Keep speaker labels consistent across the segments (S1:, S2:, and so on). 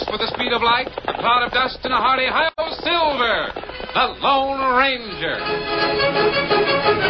S1: horse with the speed of light, a cloud of dust, and a hearty hi-yo Silver, the Lone Ranger.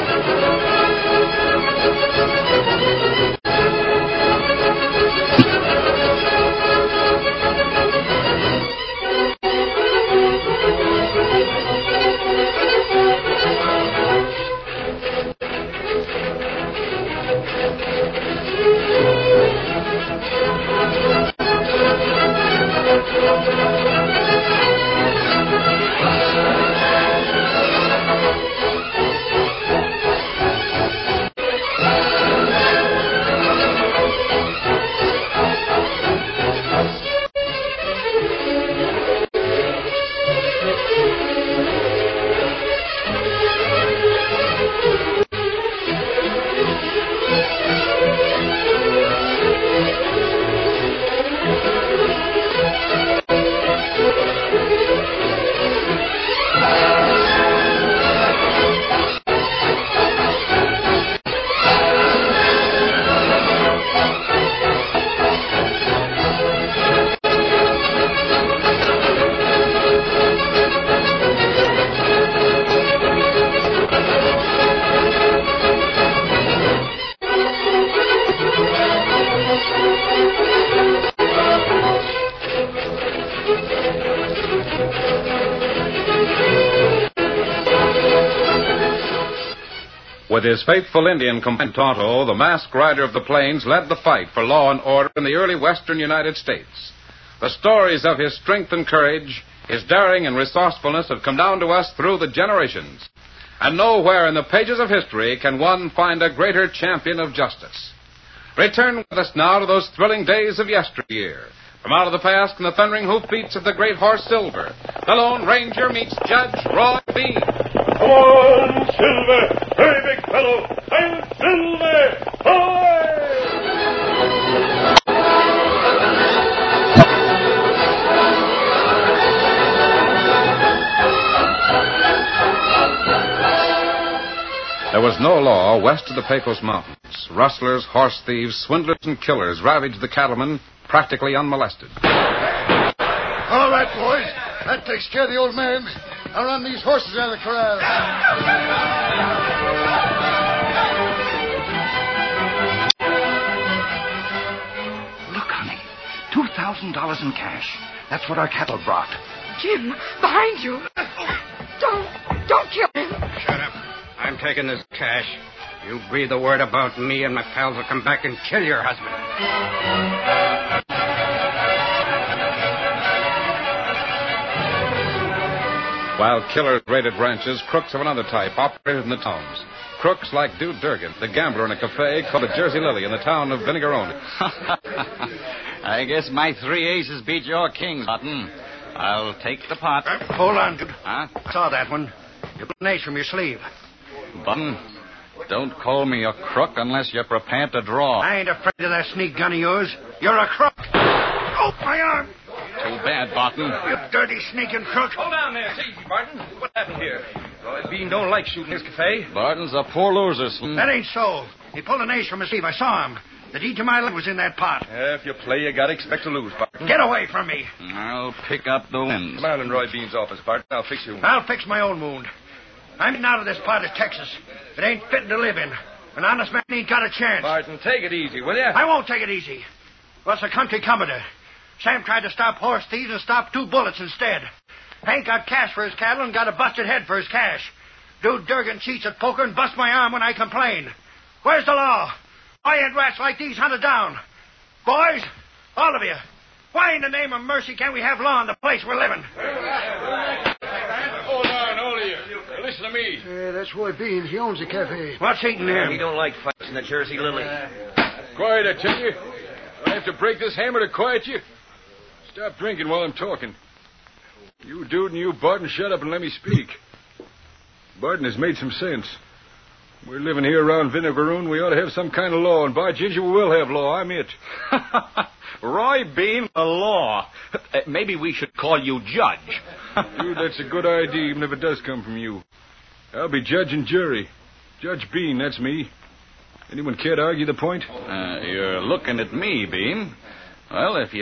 S1: With his faithful Indian companion Tonto, the masked rider of the plains led the fight for law and order in the early western United States. The stories of his strength and courage, his daring and resourcefulness have come down to us through the generations. And nowhere in the pages of history can one find a greater champion of justice. Return with us now to those thrilling days of yesteryear. From out of the past and the thundering hoofbeats of the great horse Silver, the Lone Ranger meets Judge Roy Bean.
S2: Come on, Silver! Hurry, big fellow! I'm Silver! Ahoy!
S1: There was no law west of the Pecos Mountains. Rustlers, horse thieves, swindlers, and killers ravaged the cattlemen practically unmolested.
S3: All right, boys. That takes care of the old man. I'll run these horses out of the corral.
S4: Look, honey. $2,000 in cash. That's what our cattle brought.
S5: Jim, behind you. Don't kill him.
S6: Shut up. I'm taking this cash. You breathe a word about me and my pals will come back and kill your husband.
S1: While killers raided ranches, crooks of another type operated in the towns. Crooks like Dude Durgan, the gambler in a cafe called the Jersey Lily in the town of Vinegarone.
S7: I guess my 3 aces beat your king, Button. I'll take the pot.
S6: Hold on, dude.
S7: Huh?
S6: Saw that one. You put an ace from your sleeve.
S7: Button, don't call me a crook unless you're prepared to draw.
S6: I ain't afraid of that sneak gun of yours. You're a crook. Oh, my arm.
S7: Too bad, Barton.
S6: You dirty, sneaking crook.
S2: Hold on there. It's easy, Barton. What happened here? Roy Bean don't like shooting his cafe.
S7: Barton's a poor loser, Slim.
S6: That ain't so. He pulled an ace from his sleeve. I saw him. The deed to my leg was in that pot.
S2: If you play, you gotta expect to lose, Barton.
S6: Get away from me.
S7: I'll pick up the wins.
S2: Come on in Roy Bean's office, Barton. I'll fix you.
S6: I'll fix my own wound. I'm getting out of this part of Texas. It ain't fitting to live in. An honest man ain't got a chance.
S2: Barton, take it easy, will you?
S6: I won't take it easy. What's the country coming to? Sam tried to stop horse thieves and stopped 2 bullets instead. Hank got cash for his cattle and got a busted head for his cash. Dude Durgan cheats at poker and busts my arm when I complain. Where's the law? Why ain't rats like these hunted down? Boys, all of you, why in the name of mercy can't we have law in the place we're living?
S2: Hold on, all of you. Listen to me.
S3: That's Roy Bean. He owns the cafe.
S6: What's eating him?
S2: He don't like fights in the Jersey Lily. Quiet, I tell you. I have to break this hammer to quiet you. Stop drinking while I'm talking. You, Dude, and you, Barton, shut up and let me speak. Barton has made some sense. We're living here around Vinegaroon. We ought to have some kind of law, and by ginger, we will have law. I'm it.
S7: Roy Bean, the law. Maybe we should call you Judge.
S2: Dude, that's a good idea, even if it does come from you. I'll be judge and jury. Judge Bean, that's me. Anyone care to argue the point?
S7: You're looking at me, Bean. Well, if you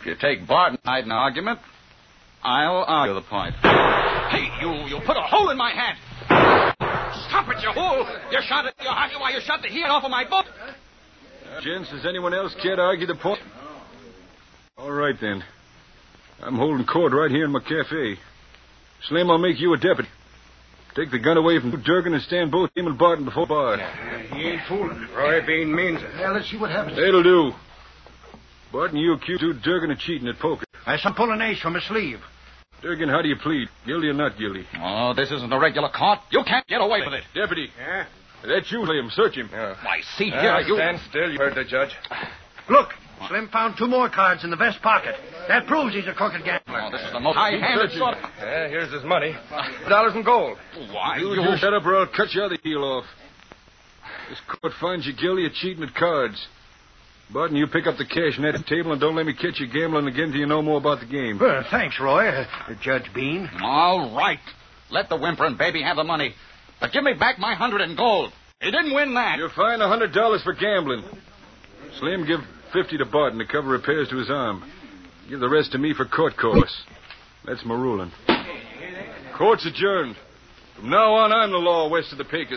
S7: If you take Barton's side in an argument, I'll argue the point. Hey, you put a hole in my hat. Stop it, you fool. You shot the head off of my boat.
S2: Gents, does anyone else care to argue the point? All right, then. I'm holding court right here in my cafe. Slim, I'll make you a deputy. Take the gun away from Durgan and stand both him and Barton before bars.
S6: He ain't fooling. Roy Bean means it.
S3: Yeah, let's see what happens.
S2: That'll do. Barton, you accuse Durgan of cheating at poker.
S6: I saw him pull an ace from his sleeve.
S2: Durgan, how do you plead? Guilty or not guilty?
S7: Oh, this isn't a regular court. You can't get away with it.
S2: Deputy.
S6: Yeah?
S2: That's you, Slim. Search him.
S7: Why, see here, you...
S8: Stand still. You heard the judge.
S6: Look, Slim found 2 more cards in the vest pocket. That proves he's a crooked gambler.
S7: Oh, this is the most high-handed sort of...
S8: Yeah, here's his money. $2 in gold.
S7: Why,
S2: You shut up or I'll cut your other heel off. This court finds you guilty of cheating at cards. Barton, you pick up the cash net at the table and don't let me catch you gambling again till you know more about the game.
S6: Well, thanks, Roy. Judge Bean.
S7: All right. Let the whimpering baby have the money. But give me back my 100 in gold. He didn't win that.
S2: You're fined $100 for gambling. Slim, give 50 to Barton to cover repairs to his arm. Give the rest to me for court costs. That's my ruling. Court's adjourned. From now on, I'm the law west of the Pecos.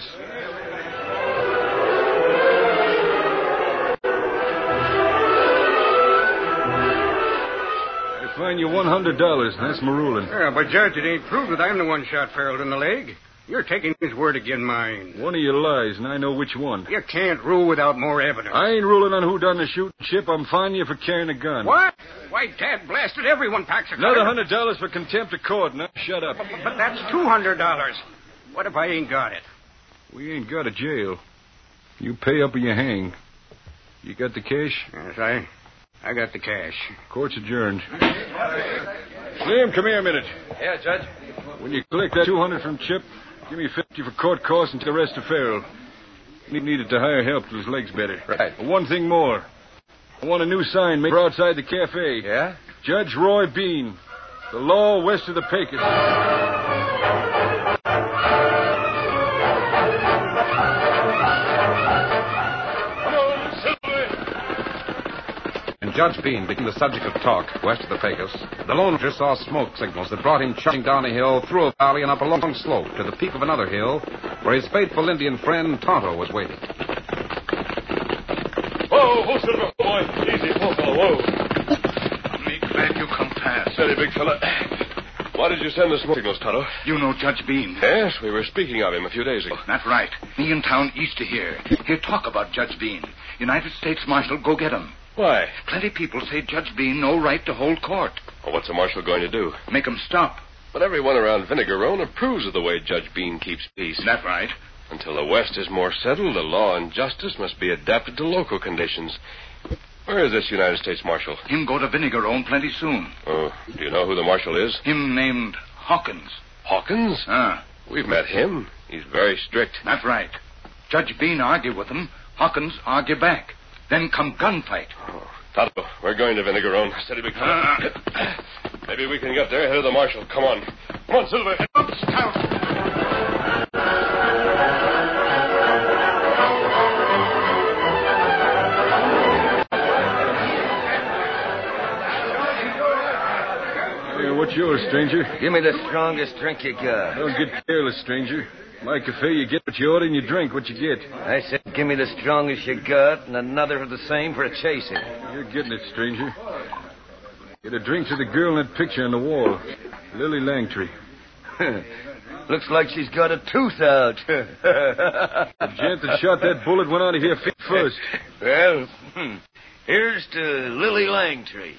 S2: I fine you $100. That's my ruling.
S6: Yeah, but, Judge, it ain't proved that I'm the one shot Farrell in the leg. You're taking his word again mine.
S2: One of you lies, and I know which one.
S6: You can't rule without more evidence.
S2: I ain't ruling on who done the shooting, Chip. I'm fining you for carrying a gun.
S6: What? Why, Dad blasted everyone packs a
S2: Another $100 for contempt of court. Now, shut up.
S6: But that's $200. What if I ain't got it?
S2: We ain't got a jail. You pay up or you hang. You got the cash?
S6: Yes, I got the cash.
S2: Court's adjourned. Slim, come here a minute.
S8: Yeah, Judge.
S2: When you collect that $200 from Chip, give me 50 for court costs and the rest to Farrell. He needed to hire help till his leg's better.
S8: Right.
S2: One thing more. I want a new sign made outside the cafe.
S8: Yeah?
S2: Judge Roy Bean. The law west of the Pecos.
S1: And Judge Bean became the subject of talk west of the Pecos. The Lone Ranger saw smoke signals that brought him charging down a hill, through a valley, and up a long slope to the peak of another hill, where his faithful Indian friend Tonto was waiting.
S2: Whoa, Silver, boy. Easy, poor fellow, whoa.
S3: Me glad you come fast.
S2: Steady, big fella. Why did you send the smoke signals, Tonto?
S3: You know Judge Bean.
S2: Yes, we were speaking of him a few days ago.
S3: That's right. Me in town east of here. Hear talk about Judge Bean. United States Marshal, go get him.
S2: Why?
S3: Plenty people say Judge Bean no right to hold court.
S2: Well, what's the marshal going to do?
S3: Make him stop.
S2: But everyone around Vinegarone approves of the way Judge Bean keeps peace.
S3: That's right.
S2: Until the West is more settled, the law and justice must be adapted to local conditions. Where is this United States Marshal?
S3: Him go to Vinegarone plenty soon.
S2: Oh, do you know who the marshal is?
S3: Him named Hawkins.
S2: Hawkins? We've met him. He's very strict.
S3: That's right. Judge Bean argue with him. Hawkins argue back. Then come gunfight.
S2: Oh, Tonto, we're going to Vinegarone. Steady, big fella. Maybe we can get there ahead of the marshal. Come on. Come on, Silver. Hey, what's yours, stranger?
S8: Give me the strongest drink you got.
S2: Don't get careless, stranger. My cafe, you get what you order and you drink what you get.
S8: I said give me the strongest you got and another of the same for a chaser.
S2: You're getting it, stranger. Get a drink to the girl in that picture on the wall. Lily Langtree.
S8: Looks like she's got a tooth out.
S2: The gent that shot that bullet went out of here feet first.
S8: Well, here's to Lily Langtree.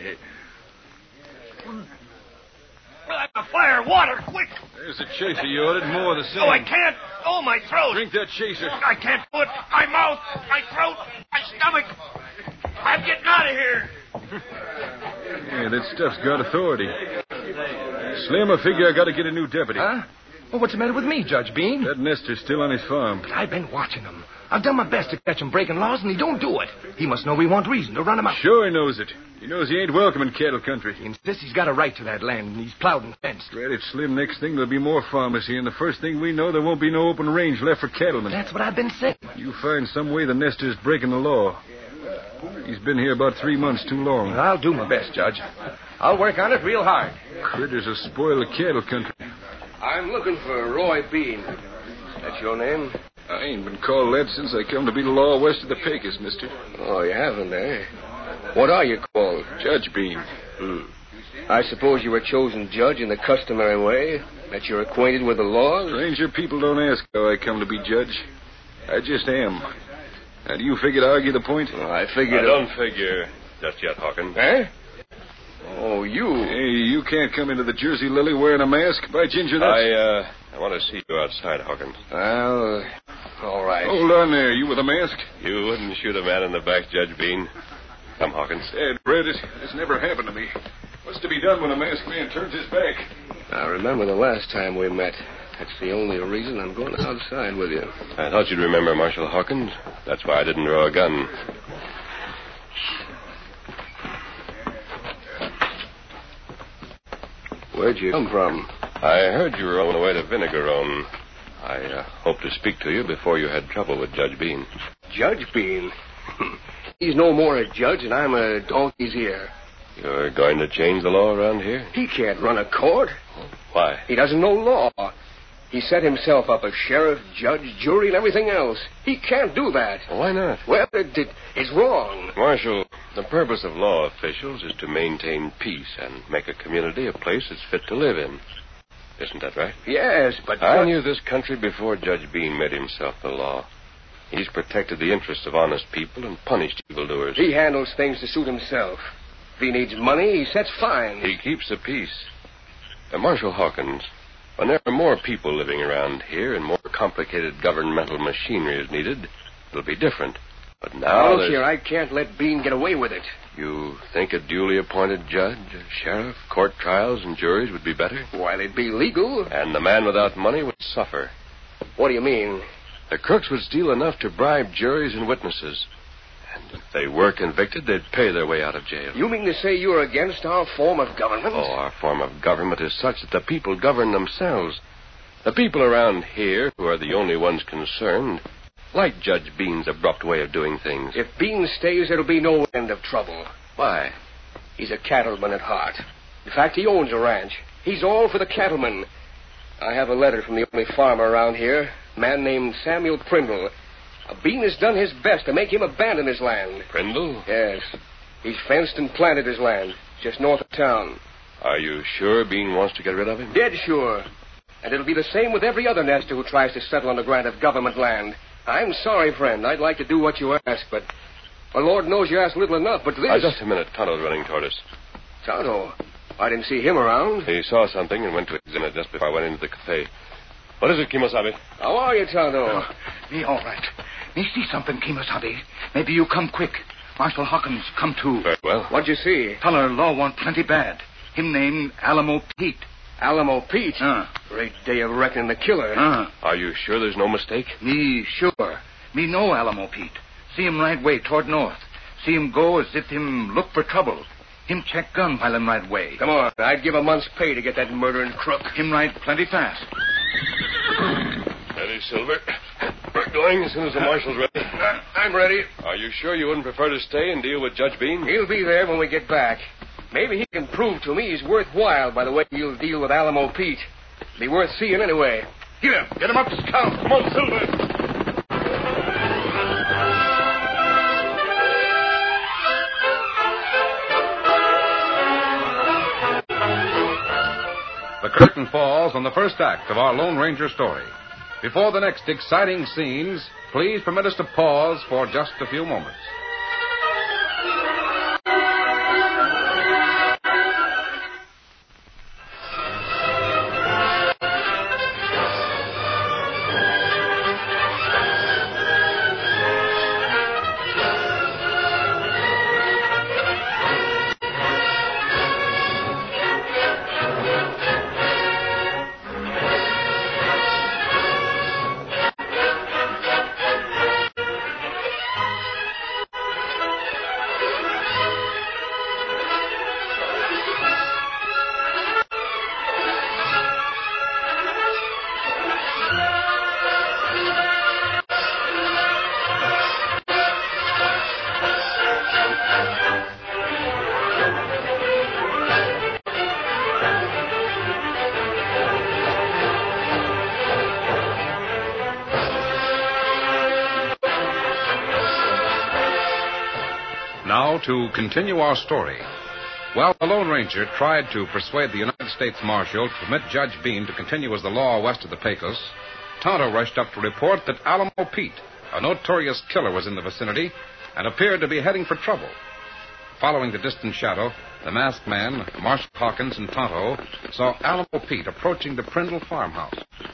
S6: Fire, water, quick!
S2: There's the chaser you ordered. More of the same.
S6: Oh, I can't. Oh, my throat.
S2: Drink that chaser.
S6: I can't do it. My mouth, my throat, my stomach. I'm getting out of here.
S2: Yeah, that stuff's got authority. Slim, I figure I got to get a new deputy.
S9: Huh? Well, what's the matter with me, Judge Bean?
S2: That Nestor's still on his farm.
S9: I've been watching him. I've done my best to catch him breaking laws, and he don't do it. He must know we want reason to run him out.
S2: Sure he knows it. He knows he ain't welcome in cattle country.
S9: He insists he's got a right to that land, and he's plowed and fenced.
S2: Drat it, Slim. Next thing, there'll be more farmers here, and the first thing we know, there won't be no open range left for cattlemen.
S9: That's what I've been saying.
S2: You find some way the Nestor's breaking the law. He's been here about 3 months too long.
S9: I'll do my best, Judge. I'll work on it real hard.
S2: Critters will spoil the cattle country.
S8: I'm looking for Roy Bean. That's your name?
S2: I ain't been called that since I come to be the law west of the Pecos, mister.
S8: Oh, you haven't, eh? What are you called?
S2: Judge Bean.
S8: I suppose you were chosen judge in the customary way, that you're acquainted with the laws?
S2: Stranger people don't ask how I come to be judge. I just am. Now, do you figure to argue the point?
S8: Well, I figured...
S10: I don't figure just yet, Hawkins.
S8: Eh? Oh, you...
S2: Hey, you can't come into the Jersey Lily wearing a mask. By ginger, that's...
S10: I want to see you outside, Hawkins.
S8: Well, all right.
S2: Hold on there. You with a mask?
S10: You wouldn't shoot a man in the back, Judge Bean. Come, Hawkins.
S2: Dad, Brett, it's never happened to me. What's to be done when a masked man turns his back?
S8: I remember the last time we met. That's the only reason I'm going outside with you.
S10: I thought you'd remember Marshal Hawkins. That's why I didn't draw a gun.
S8: Where'd you come from?
S10: I heard you were on the way to Vinegarone. I hoped to speak to you before you had trouble with Judge Bean.
S8: Judge Bean? He's no more a judge than I'm a donkey's ear.
S10: You're going to change the law around here?
S8: He can't run a court.
S10: Why?
S8: He doesn't know law. He set himself up as sheriff, judge, jury, and everything else. He can't do that.
S10: Why not?
S8: Well, it's wrong.
S10: Marshal, the purpose of law officials is to maintain peace and make a community a place that's fit to live in. Isn't that right?
S8: Yes, but...
S10: I knew this country before Judge Bean made himself the law. He's protected the interests of honest people and punished evildoers.
S8: He handles things to suit himself. If he needs money, he sets fines.
S10: He keeps the peace. Marshal Hawkins, when there are more people living around here and more complicated governmental machinery is needed, it'll be different. But now...
S8: Look here, I can't let Bean get away with it.
S10: You think a duly appointed judge, a sheriff, court trials, and juries would be better?
S8: Why, they'd be legal.
S10: And the man without money would suffer.
S8: What do you mean?
S10: The crooks would steal enough to bribe juries and witnesses. And if they were convicted, they'd pay their way out of jail.
S8: You mean to say you're against our form of government?
S10: Oh, our form of government is such that the people govern themselves. The people around here, who are the only ones concerned, like Judge Bean's abrupt way of doing things.
S8: If Bean stays, there'll be no end of trouble.
S10: Why?
S8: He's a cattleman at heart. In fact, he owns a ranch. He's all for the cattlemen. I have a letter from the only farmer around here, a man named Samuel Prindle. Bean has done his best to make him abandon his land.
S10: Prindle?
S8: Yes. He's fenced and planted his land, just north of town.
S10: Are you sure Bean wants to get rid of him?
S8: Dead sure. And it'll be the same with every other nester who tries to settle on a grant of government land. I'm sorry, friend. I'd like to do what you ask, but... Well, Lord knows you ask little enough, but this...
S10: Just a minute. Tonto's running toward us.
S8: Tonto? I didn't see him around.
S10: He saw something and went to examine it just before I went into the cafe. What is it, Kimosabe?
S8: How are you, Tonto?
S4: Me all right. Me see something, Kimosabe. Maybe you come quick. Marshal Hawkins come too.
S10: Very well.
S8: What'd you see?
S4: Feller law want plenty bad. Him named Alamo Pete.
S8: Alamo Pete? Great day of reckoning the killer.
S10: Are you sure there's no mistake?
S4: Me sure. Me know Alamo Pete. See him right way toward north. See him go as if him look for trouble. Him check gun while him right way.
S8: Come on. I'd give a month's pay to get that murdering crook.
S4: Him ride plenty fast.
S10: Ready, Silver. We're going as soon as the marshal's ready.
S8: I'm ready.
S10: Are you sure you wouldn't prefer to stay and deal with Judge Bean?
S8: He'll be there when we get back. Maybe he can prove to me he's worthwhile by the way he'll deal with Alamo Pete. Be worth seeing anyway.
S3: Get him. Get him up to scout.
S10: Come on, Silver.
S1: The curtain falls on the first act of our Lone Ranger story. Before the next exciting scenes, please permit us to pause for just a few moments. Now, to continue our story. While the Lone Ranger tried to persuade the United States Marshal to permit Judge Bean to continue as the law west of the Pecos, Tonto rushed up to report that Alamo Pete, a notorious killer, was in the vicinity and appeared to be heading for trouble. Following the distant shadow, the masked man, Marshal Hawkins, and Tonto saw Alamo Pete approaching the Prindle farmhouse.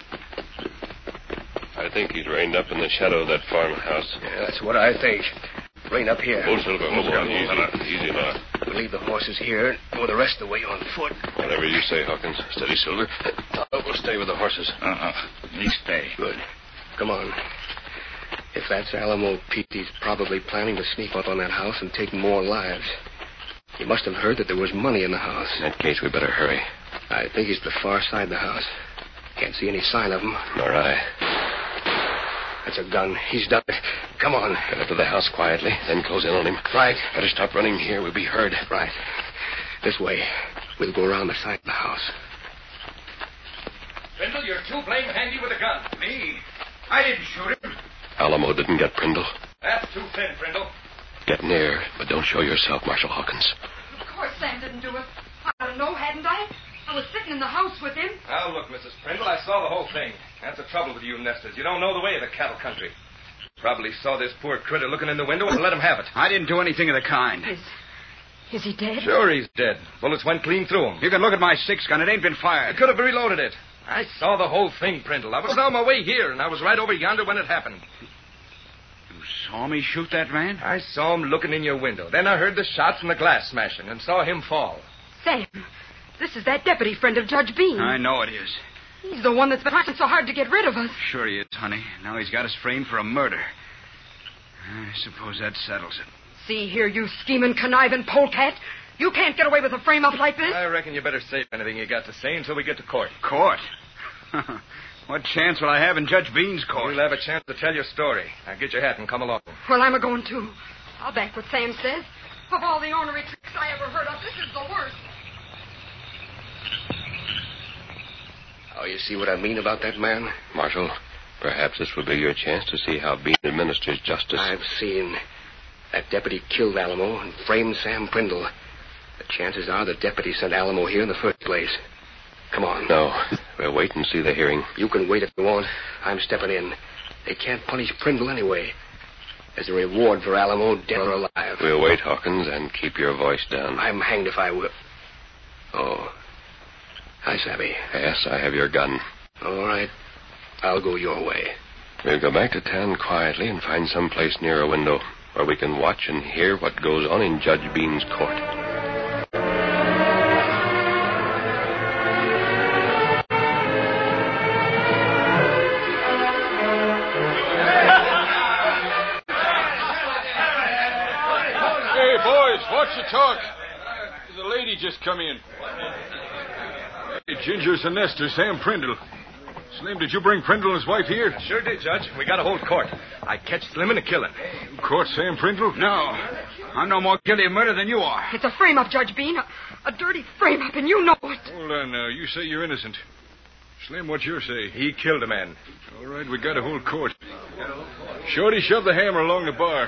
S10: I think he's reined up in the shadow of that farmhouse.
S8: Yeah, that's what I think. Rein up here.
S10: Oh, Silver, hold on. Easy now.
S8: We'll leave the horses here and go the rest of the way on foot.
S10: Whatever you say, Hawkins. Steady, Silver. We'll stay with the horses.
S4: Me stay.
S8: Good. Come on. If that's Alamo Pete, he's probably planning to sneak up on that house and take more lives. He must have heard that there was money in the house.
S10: In that case, we better hurry.
S8: I think he's the far side of the house. Can't see any sign of him.
S10: Nor I.
S8: That's a gun. He's done it. Come on.
S10: Get up to the house quietly, then close in on him.
S8: Right.
S10: Better stop running here. We'll be heard.
S8: Right. This way. We'll go around the side of the house.
S9: Prindle, you're too blame handy with a gun. Me? I didn't shoot him.
S10: Alamo didn't get Prindle.
S9: That's too thin, Prindle.
S10: Get near, but don't show yourself, Marshal Hawkins.
S5: Of course Sam didn't do it. I don't know, hadn't I? I was sitting in the house with him.
S9: Now, look, Mrs. Prindle, I saw the whole thing. That's the trouble with you nesters. You don't know the way of the cattle country. Probably saw this poor critter looking in the window and let him have it.
S7: I didn't do anything of the kind.
S5: Is he dead?
S9: Sure he's dead. Bullets went clean through him.
S7: You can look at my 6-gun. It ain't been fired.
S9: I could have reloaded it. I saw the whole thing, Prindle. I was on my way here, and I was right over yonder when it happened.
S7: You saw me shoot that man?
S9: I saw him looking in your window. Then I heard the shots and the glass smashing and saw him fall.
S5: Sam, this is that deputy friend of Judge Bean.
S7: I know it is.
S5: He's the one that's been trying so hard to get rid of us.
S7: Sure he is, honey. Now he's got us framed for a murder. I suppose that settles it.
S5: See here, you scheming, conniving polecat. You can't get away with a frame-up like this.
S9: I reckon you better say anything you got to say until we get to court.
S7: Court? What chance will I have in Judge Bean's court?
S9: You'll have a chance to tell your story. Now get your hat and come along.
S5: Well, I'm a-going too. I'll back what Sam says. Of all the ornery tricks I ever heard of, this is the worst.
S8: Oh, you see what I mean about that man?
S10: Marshal, perhaps this will be your chance to see how Bean administers justice.
S8: I've seen. That deputy killed Alamo and framed Sam Prindle. The chances are the deputy sent Alamo here in the first place. Come on.
S10: No, we'll wait and see the hearing.
S8: You can wait if you want. I'm stepping in. They can't punish Prindle anyway. There's a reward for Alamo, dead or alive.
S10: We'll wait, Hawkins, and keep your voice down.
S8: I'm hanged if I will. Oh. Hi, Savvy.
S10: Yes, I have your gun.
S8: All right. I'll go your way.
S10: We'll go back to town quietly and find some place near a window where we can watch and hear what goes on in Judge Bean's court.
S2: Hey, boys, watch your talk. There's a lady just come in. Hey, Ginger's the nester, Sam Prindle. Slim, did you bring Prindle and his wife here?
S9: Sure did, Judge. We got a whole court. I catch Slim in a killing.
S2: You caught Sam Prindle?
S7: No. I'm no more guilty of murder than you are.
S5: It's a frame-up, Judge Bean. A dirty frame-up, and you know it.
S2: Hold on now. You say you're innocent. Slim, what's your say?
S9: He killed a man.
S2: All right, we got a whole court. Shorty, shove the hammer along the bar.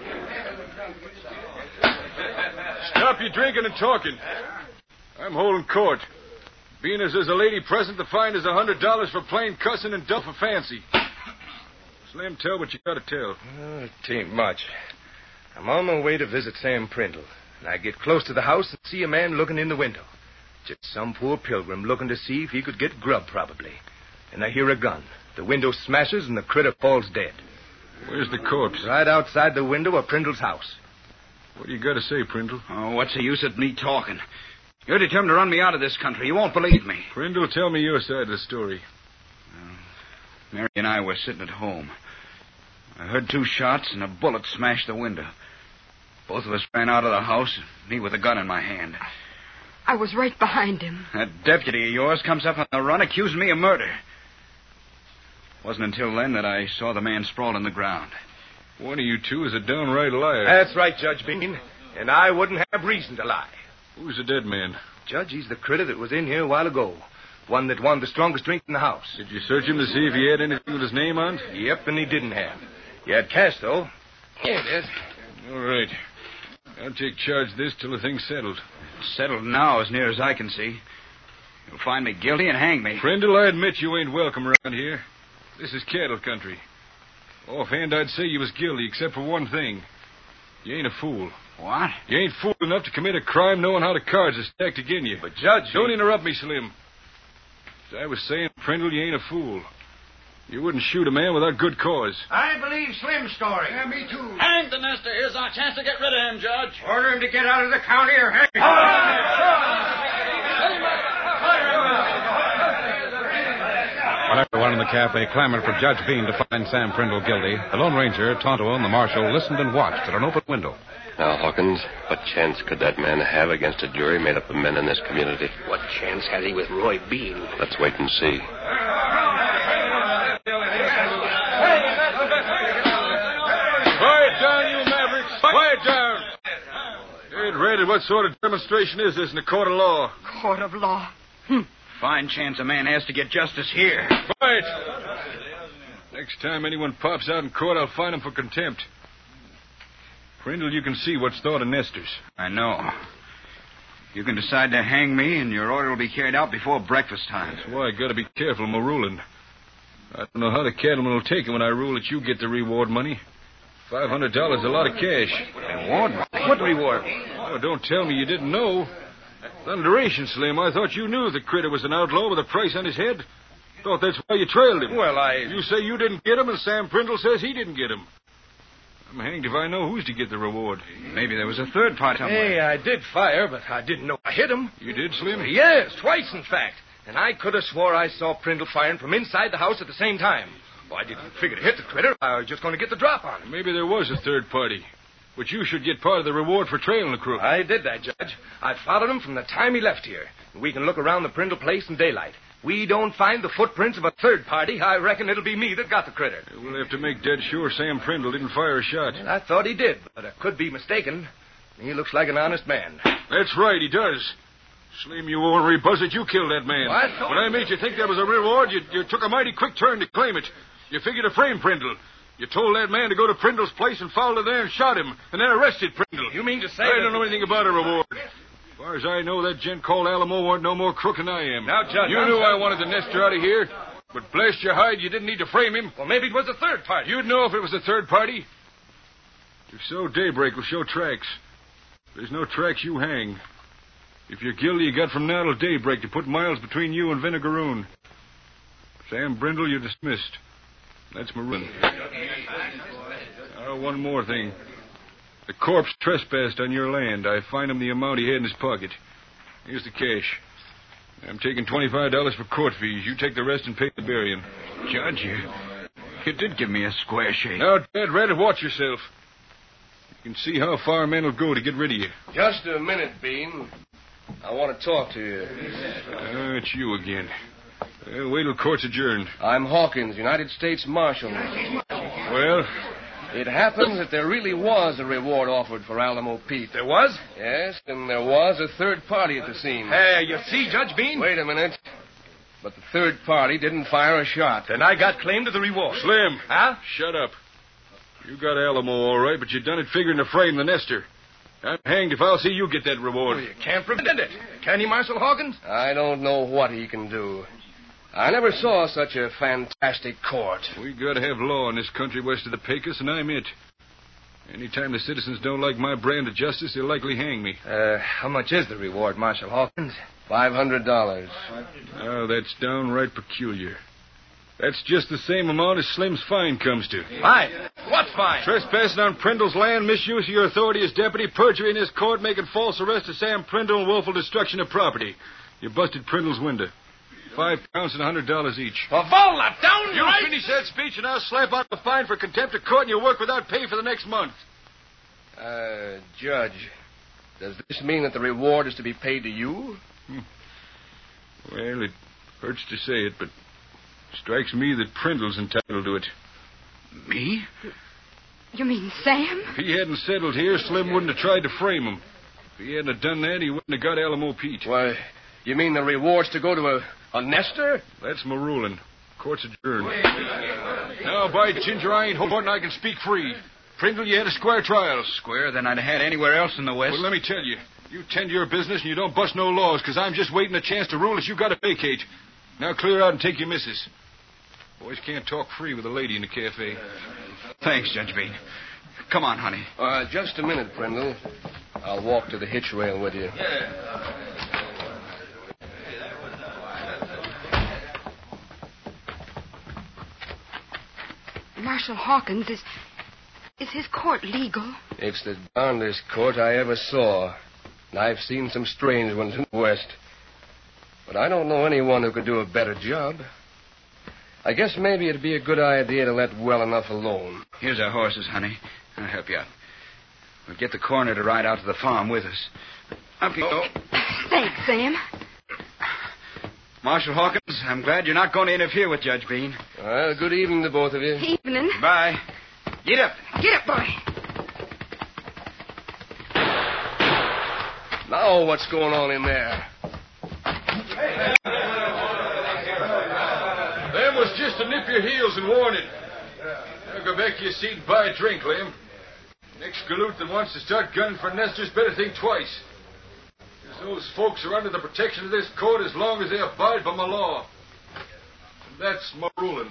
S2: Stop your drinking and talking. I'm holding court. Being as there's a lady present, the fine is $100 for plain cussing and dull for fancy. Slim, tell what you got to tell.
S9: Oh, it ain't much. I'm on my way to visit Sam Prindle, and I get close to the house and see a man looking in the window. Just some poor pilgrim looking to see if he could get grub, probably. And I hear a gun. The window smashes and the critter falls dead.
S2: Where's the corpse?
S9: Right outside the window of Prindle's house.
S2: What do you got to say, Prindle?
S7: Oh, what's the use of me talking? You're determined to run me out of this country. You won't believe me.
S2: Prindle, tell me your side of the story.
S7: Mary and I were sitting at home. I heard 2 shots and a bullet smashed the window. Both of us ran out of the house, me with a gun in my hand.
S5: I was right behind him.
S7: That deputy of yours comes up on the run accusing me of murder. It wasn't until then that I saw the man sprawled on the ground.
S2: One of you two is a downright liar.
S9: That's right, Judge Bean. And I wouldn't have reason to lie.
S2: Who's the dead man?
S9: Judge, he's the critter that was in here a while ago. One that wanted the strongest drink in the house.
S2: Did you search him to see if he had anything with his name on it?
S9: Yep, and he didn't have. He had cash, though. Here it is.
S2: All right. I'll take charge of this till the thing's settled.
S7: Settled now, as near as I can see. You'll find me guilty and hang me.
S2: Prindle, I admit you ain't welcome around here. This is cattle country. Offhand, I'd say you was guilty, except for one thing. You ain't a fool.
S7: What?
S2: You ain't fool enough to commit a crime knowing how the cards are stacked against you.
S9: But, Judge...
S2: Don't interrupt me, Slim. As I was saying, Prindle, you ain't a fool. You wouldn't shoot a man without good cause.
S6: I believe Slim's story.
S3: Yeah, me too.
S7: Hang the Nester. Here's our chance to get rid of him, Judge.
S6: Order him to get out of the county or hang him.
S1: While everyone in the cafe clamored for Judge Bean to find Sam Prindle guilty, the Lone Ranger, Tonto, and the Marshal listened and watched at an open window.
S10: Now, Hawkins, what chance could that man have against a jury made up of men in this community?
S8: What chance had he with Roy Bean?
S10: Let's wait and see.
S2: Quiet down, you mavericks. Quiet down. Ed Red, what sort of demonstration is this in a court of law?
S5: Court of law.
S7: Fine chance a man has to get justice here.
S2: Quiet. Next time anyone pops out in court, I'll fine him for contempt. Prindle, you can see what's thought of Nesters.
S7: I know. You can decide to hang me, and your order will be carried out before breakfast time.
S2: That's why I gotta be careful of my ruling. I don't know how the cattlemen will take it when I rule that you get the reward money. $500 is a lot of cash.
S7: Reward? What reward?
S2: Oh, don't tell me you didn't know. Thunderation, Slim. I thought you knew the critter was an outlaw with a price on his head. Thought that's why you trailed him.
S9: Well,
S2: You say you didn't get him, and Sam Prindle says he didn't get him. I'm hanged if I know who's to get the reward.
S7: Maybe there was a third party somewhere.
S9: Hey, I did fire, but I didn't know I hit him.
S2: You did, Slim?
S9: Yes, twice, in fact. And I could have swore I saw Prindle firing from inside the house at the same time. Well, I didn't figure to hit the critter. I was just going to get the drop on him.
S2: Maybe there was a third party. But you should get part of the reward for trailing the crook.
S9: I did that, Judge. I followed him from the time he left here. We can look around the Prindle place in daylight. We don't find the footprints of a third party, I reckon it'll be me that got the critter.
S2: We'll have to make dead sure Sam Prindle didn't fire a shot.
S9: I thought he did, but I could be mistaken. He looks like an honest man.
S2: That's right, he does. Slim, you ornery buzzard, you killed that man.
S9: What?
S2: When I made you think that was a reward, you took a mighty quick turn to claim it. You figured to frame Prindle. You told that man to go to Prindle's place and followed him there and shot him, and then arrested Prindle.
S9: You mean to say
S2: I don't know anything about a reward. As far as I know, that gent called Alamo weren't no more crook than I am.
S9: Now, Judge,
S2: you knew I wanted the Nester out of here, but blast your hide, you didn't need to frame him.
S9: Well, maybe it was a third party.
S2: You'd know if it was a third party. If so, daybreak will show tracks. If there's no tracks, you hang. If you're guilty, you got from now till daybreak to put miles between you and Vinegaroon. Sam Brindle, you're dismissed. That's Maroon. One more thing. The corpse trespassed on your land. I fined him the amount he had in his pocket. Here's the cash. I'm taking $25 for court fees. You take the rest and pay the burying.
S7: Judge, you did give me a square shake.
S2: Now, Dad, Red, watch yourself. You can see how far men will go to get rid of you.
S8: Just a minute, Bean. I want to talk to you.
S2: It's you again. Wait till court's adjourned.
S8: I'm Hawkins, United States Marshal.
S2: Well?
S8: It happens that there really was a reward offered for Alamo Pete.
S9: There was?
S8: Yes, and there was a third party at the scene.
S9: Hey, you see, Judge Bean?
S8: Wait a minute. But the third party didn't fire a shot.
S9: Then I got claim to the reward.
S2: Slim.
S9: Huh?
S2: Shut up. You got Alamo all right, but you done it figuring to frame the Nester. I'm hanged if I'll see you get that reward.
S9: Well, you can't prevent it. Can he, Marshal Hawkins?
S8: I don't know what he can do. I never saw such a fantastic court.
S2: We gotta have law in this country west of the Pecos, and I'm it. Anytime the citizens don't like my brand of justice, they'll likely hang me.
S9: How much is the reward, Marshal Hawkins?
S8: $500.
S2: Oh, that's downright peculiar. That's just the same amount as Slim's fine comes to.
S9: Fine? What fine?
S2: Trespassing on Prindle's land, misuse of your authority as deputy, perjury in his court, making false arrest of Sam Prindle, and willful destruction of property. You busted Prindle's window. 5 counts and $100 each.
S9: For Volna, down
S2: You
S9: right?
S2: finish that speech and I'll slap out the fine for contempt of court and you'll work without pay for the next month.
S8: Judge, does this mean that the reward is to be paid to you?
S2: Well, it hurts to say it, but it strikes me that Prindle's entitled to it.
S7: Me?
S5: You mean Sam?
S2: If he hadn't settled here, Slim wouldn't have tried to frame him. If he hadn't have done that, he wouldn't have got Alamo Pete.
S8: Why, you mean the reward's to go to a Nester?
S2: That's my ruling. Court's adjourned. Now, by ginger, I ain't hoping I can speak free. Prindle, you had a square trial.
S7: Square than I'd had anywhere else in the West.
S2: Well, let me tell you. You tend to your business and you don't bust no laws, because I'm just waiting a chance to rule that you got to vacate. Now clear out and take your missus. Boys can't talk free with a lady in the cafe.
S7: Thanks, Judge Bean. Come on, honey.
S8: Just a minute, Prindle. I'll walk to the hitch rail with you.
S5: Marshal Hawkins, is his court legal?
S8: It's the darndest court I ever saw. And I've seen some strange ones in the West. But I don't know anyone who could do a better job. I guess maybe it'd be a good idea to let well enough alone.
S7: Here's our horses, honey. I'll help you out. We'll get the coroner to ride out to the farm with us. Up you go.
S5: Thanks, Sam.
S7: Marshal Hawkins, I'm glad you're not going to interfere with Judge Bean.
S8: Well, good evening to both of you.
S5: Evening.
S7: Bye. Get up.
S5: Get up, boy.
S8: Now what's going on in there?
S2: Them was just to nip your heels and warning. Now go back to your seat and buy a drink, Liam. Next galoot that wants to start gunning for nesters better think twice. Because those folks are under the protection of this court as long as they abide by my law. And that's my ruling.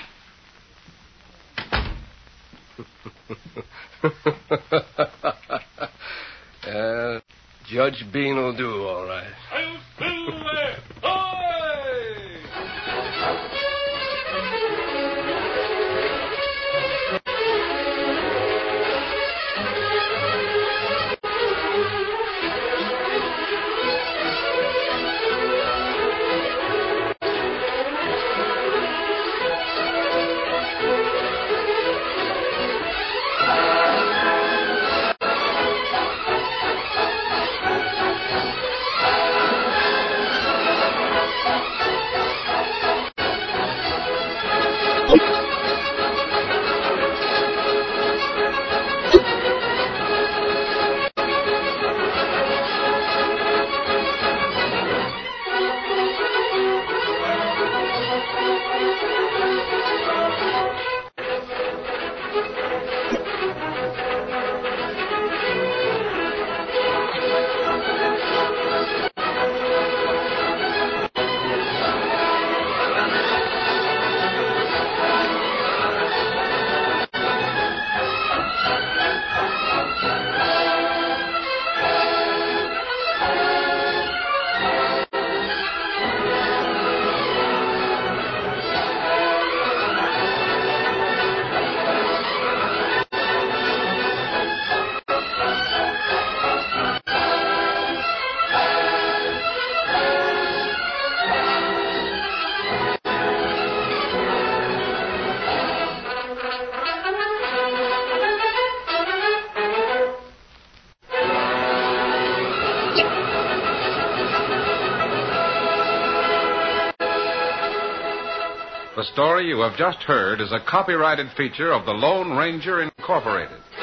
S8: Judge Bean will do all right.
S1: The story you have just heard is a copyrighted feature of the Lone Ranger Incorporated.